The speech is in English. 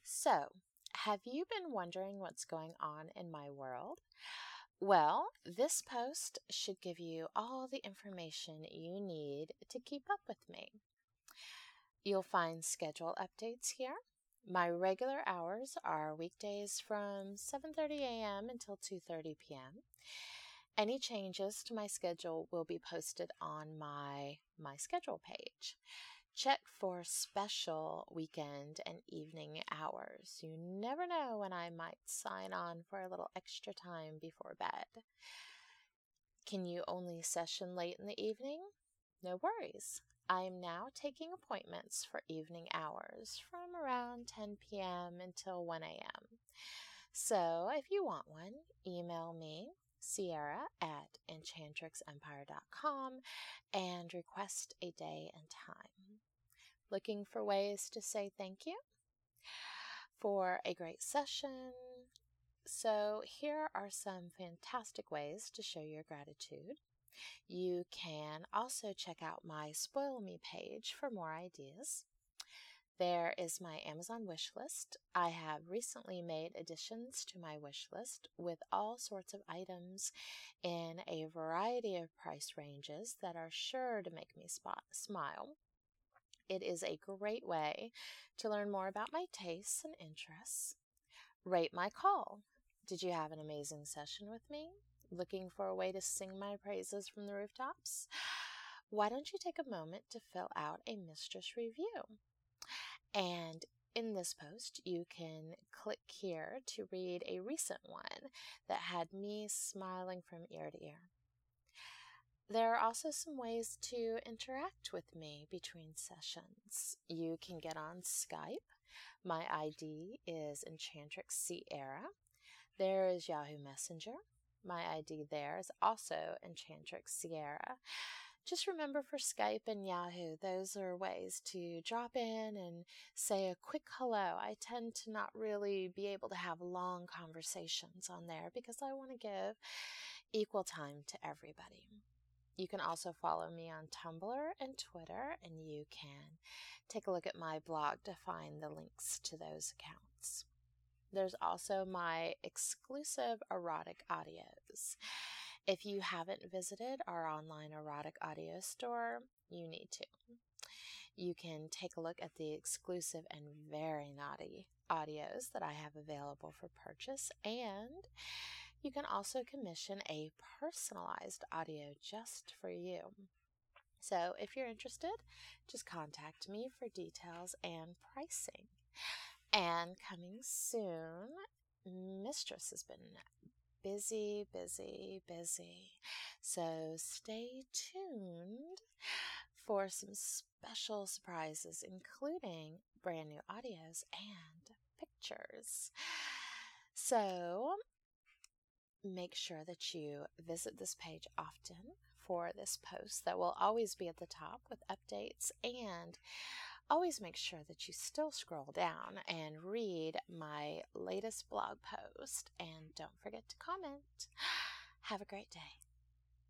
So, have you been wondering what's going on in my world? Well, this post should give you all the information you need to keep up with me. You'll find schedule updates here. My regular hours are weekdays from 7:30 a.m. until 2:30 p.m. Any changes to my schedule will be posted on my schedule page. Check for special weekend and evening hours. You never know when I might sign on for a little extra time before bed. Can you only session late in the evening? No worries. I am now taking appointments for evening hours from around 10 p.m. until 1 a.m. So if you want one, email me, Sierra at enchantrixempire.com, and request a day and time. Looking for ways to say thank you for a great session? So here are some fantastic ways to show your gratitude. You can also check out my Spoil Me page for more ideas. There is my Amazon wish list. I have recently made additions to my wish list with all sorts of items in a variety of price ranges that are sure to make me smile. It is a great way to learn more about my tastes and interests. Rate my call. Did you have an amazing session with me? Looking for a way to sing my praises from the rooftops? Why don't you take a moment to fill out a mistress review? And in this post, you can click here to read a recent one that had me smiling from ear to ear. There are also some ways to interact with me between sessions. You can get on Skype. My ID is Enchantrix Sierra. There is Yahoo Messenger. My ID there is also Enchantrix Sierra. Just remember for Skype and Yahoo, those are ways to drop in and say a quick hello. I tend to not really be able to have long conversations on there because I want to give equal time to everybody. You can also follow me on Tumblr and Twitter, and you can take a look at my blog to find the links to those accounts. There's also my exclusive erotic audios. If you haven't visited our online erotic audio store, you need to. You can take a look at the exclusive and very naughty audios that I have available for purchase, and you can also commission a personalized audio just for you. So if you're interested, just contact me for details and pricing. And coming soon, Mistress has been busy. So stay tuned for some special surprises, including brand new audios and pictures. So make sure that you visit this page often for this post that will always be at the top with updates, and always make sure that you still scroll down and read my latest blog post, and don't forget to comment. Have a great day.